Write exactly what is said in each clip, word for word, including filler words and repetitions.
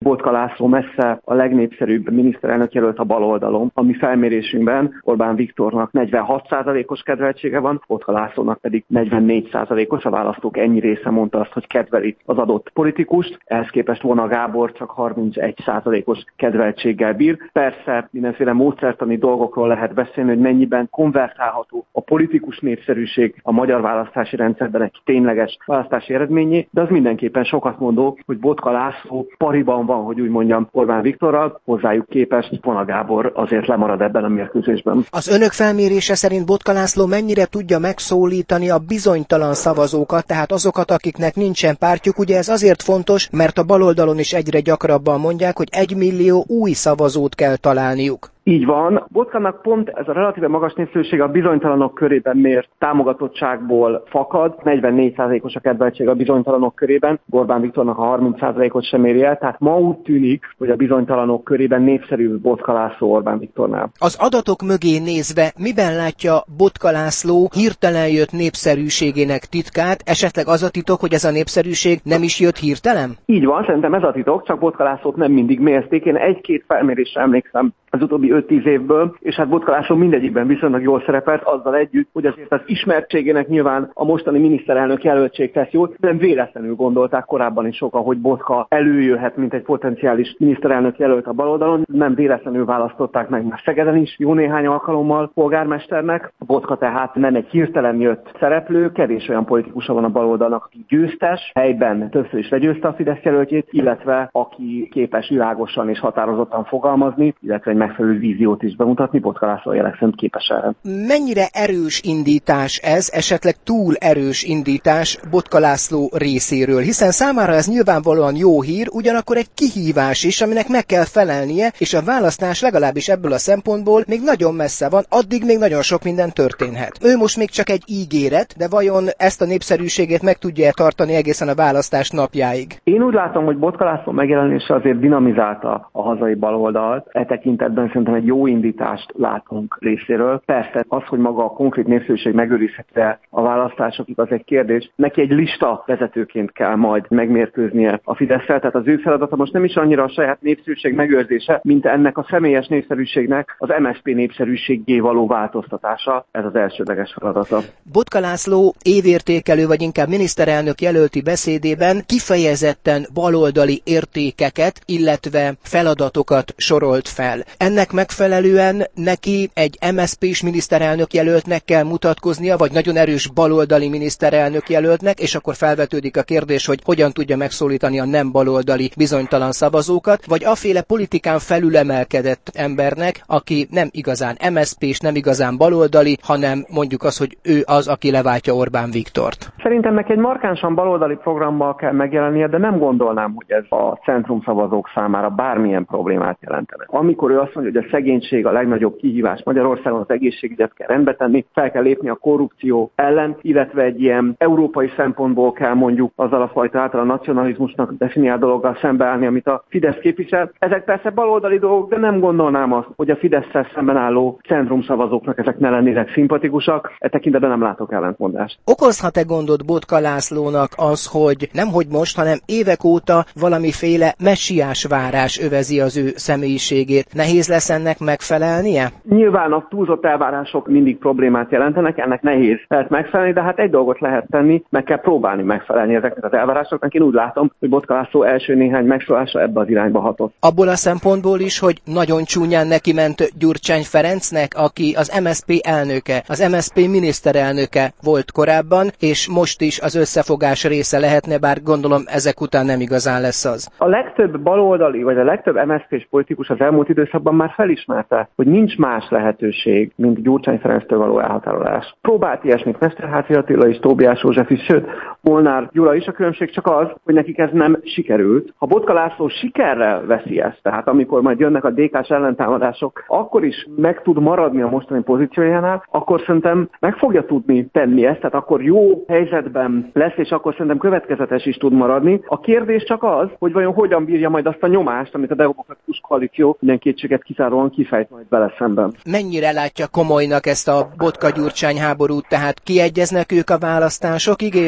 Botka László messze a legnépszerűbb miniszterelnök jelölt a baloldalon. A mi felmérésünkben Orbán Viktornak negyvenhat százalékos kedveltsége van, Botka Lászlónak pedig negyvennégy százalékos. A választók ennyi része mondta azt, hogy kedveli az adott politikust. Ehhez képest Vona Gábor csak harmincegy százalékos kedveltséggel bír. Persze mindenféle módszertani dolgokról lehet beszélni, hogy mennyiben konvertálható a politikus népszerűség a magyar választási rendszerben egy tényleges választási eredményé, de az mindenképpen sokat mondó, hogy Botka László pariban van, hogy úgy mondjam, Orbán Viktorral, hozzájuk képest Vona Gábor azért lemarad ebben a mérkőzésben. Az önök felmérése szerint Botka László mennyire tudja megszólítani a bizonytalan szavazókat, tehát azokat, akiknek nincsen pártjuk? Ugye ez azért fontos, mert a baloldalon is egyre gyakrabban mondják, hogy egymillió új szavazót kell találniuk. Így van. Botkának pont ez a relatíve magas népszerűség a bizonytalanok körében mért támogatottságból fakad. negyvennégy százalékos a kedveltség a bizonytalanok körében, Orbán Viktornak a harminc százalékot sem éri el, tehát ma úgy tűnik, hogy a bizonytalanok körében népszerűbb Botka László Orbán Viktornál. Az adatok mögé nézve, miben látja Botka László hirtelen jött népszerűségének titkát? Esetleg az a titok, hogy ez a népszerűség nem is jött hirtelen? Így van, szerintem ez a titok, csak Botka Lászlót nem mindig mérték. Én egy-két felmérésre emlékszem az utóbbi öt-tíz évből, és hát Botka László mindegyikben viszonylag jól szerepelt, azzal együtt, hogy azért az ismertségének nyilván a mostani miniszterelnök jelöltség tesz jót, de véletlenül gondolták korábban is sokan, hogy Botka előjöhet, mint egy potenciális miniszterelnök jelölt a baloldalon. Nem véletlenül választották meg már Szegeden is jó néhány alkalommal polgármesternek. Botka tehát nem egy hirtelen jött szereplő, kevés olyan politikusa van a baloldalnak, aki győztes, helyben többször is legyőzte a Fidesz jelöltjét, illetve aki képes világosan és határozottan fogalmazni, illetve egy megfelelő víziót is bemutatni. Botka László jelek szerint képes erre. Mennyire erős indítás ez, esetleg túl erős indítás Botka László részéről, hiszen számára ez nyilvánvalóan jó hír, ugyanakkor egy kihívás is, aminek meg kell felelnie, és a választás legalábbis ebből a szempontból még nagyon messze van, addig még nagyon sok minden történhet. Ő most még csak egy ígéret, de vajon ezt a népszerűségét meg tudja tartani egészen a választás napjáig? Én úgy látom, hogy Botka László megjelenése azért dinamizálta a hazai baloldalt. E tekintetben szerintem egy jó indítást látunk részéről. Persze az, hogy maga a konkrét népszerűség megőrizhető a választásokig, az egy kérdés. Neki egy lista vezetőként kell majd megmérkőznie a Fidesz-szel, tehát az ő feladata most nem is annyira a saját népszerűség megőrzése, mint ennek a személyes népszerűségnek az em es zé pé népszerűséggé való változtatása. Ez az elsődleges feladata. Botka László évértékelő, vagy inkább miniszterelnök jelölti beszédében kifejezetten baloldali értékeket, illetve feladatokat sorolt fel. Ennek megfelelően neki egy em es zé pés miniszterelnök jelöltnek kell mutatkoznia, vagy nagyon erős baloldali miniszterelnök jelöltnek, és akkor felvetődik a kérdés, hogy hogyan tudja megszólítani a nem baloldali bizonytalan szavazókat, vagy aféle politikán felülemelkedett embernek, aki nem igazán em es zé pés, nem igazán baloldali, hanem mondjuk az, hogy ő az, aki leváltja Orbán Viktort. Szerintem neki egy markánsan baloldali programmal kell megjelennie, de nem gondolnám, hogy ez a centrum szavazók számára bármilyen problémát jelentene. Amikor ő azt mondja, hogy a szegénység a legnagyobb kihívás Magyarországon, az egészségügyet kell rendbe tenni, fel kell lépni a korrupció ellen, illetve egy ilyen európai szempontból kell mondjuk azzal a fajta által a nacionalizmusnak definiált dologgal szembeállni, amit a Fidesz képvisel. Ezek persze baloldali dolgok, de nem gondolnám azt, hogy a Fidesz-szel szemben álló centrum szavazóknak ezek ne lennének szimpatikusak. E tekintetben nem látok ellentmondást. Okozhat-e gondot Botka Lászlónak az, hogy nemhogy most, hanem évek óta valamiféle messiás várás övezi az ő személyiségét? Nehéz lesz ennek megfelelnie? Nyilván a túlzott elvárások mindig problémát jelentenek, ennek nehéz lehet megfelelni, de hát egy dolgot lehet tenni, meg kell próbálni megfelelni ezeknek az elvárásoknak. Én úgy látom, hogy Botka László első néhány megszólása ebbe az irányba hatott. Abból a szempontból is, hogy nagyon csúnyán neki ment Gyurcsány Ferencnek, aki az em es zé pé elnöke, az em es zé pé miniszterelnöke volt korábban, és most is az összefogás része lehetne, bár gondolom ezek után nem igazán lesz az. A legtöbb baloldali, vagy a legtöbb em es zé pés politikus az elmúlt időszakban már felismerte, hogy nincs más lehetőség, mint Gyurcsány Ferenctől való elhatárolás. Próbált ilyesmit Mesterházy Attila és Tóbiás József is, sőt, Molnár Gyula is, a különbség csak az, hogy nekik ez nem sikerült. Ha Botka László sikerrel veszi ezt, tehát amikor majd jönnek a dé ká-s ellentámadások, akkor is meg tud maradni a mostani pozíciójánál, akkor szerintem meg fogja tudni tenni ezt, tehát akkor jó helyzetben lesz, és akkor szerintem következetes is tud maradni. A kérdés csak az, hogy vajon hogyan bírja majd azt a nyomást, amit a demokratikus koalíció minden kétséget kizáróan kifejt majd vele szemben. Mennyire látja komolynak ezt a Botka-Gyurcsány háborút, tehát kiegyeznek ők a választásokig, és minden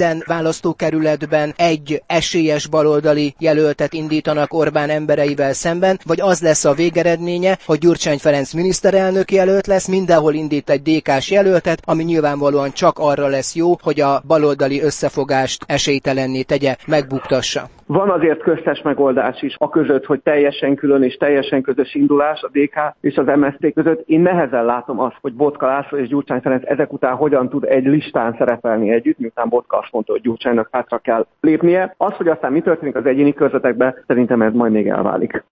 minden választókerületben egy esélyes baloldali jelöltet indítanak Orbán embereivel szemben, vagy az lesz a végeredménye, hogy Gyurcsány Ferenc miniszterelnök jelölt lesz, mindenhol indít egy dé ká-s jelöltet, ami nyilvánvalóan csak arra lesz jó, hogy a baloldali összefogást esélytelenné tegye, megbuktassa. Van azért köztes megoldás is a között, hogy teljesen külön és teljesen közös indulás a dé ká és az em es zé té között. Én nehezen látom azt, hogy Botka László és Gyurcsány Ferenc ezek után hogyan tud egy listán szerepelni együtt, miután Botka azt mondta, hogy Gyurcsánynak hátra kell lépnie. Az, hogy aztán mi történik az egyéni körzetekben, szerintem ez majd még elválik.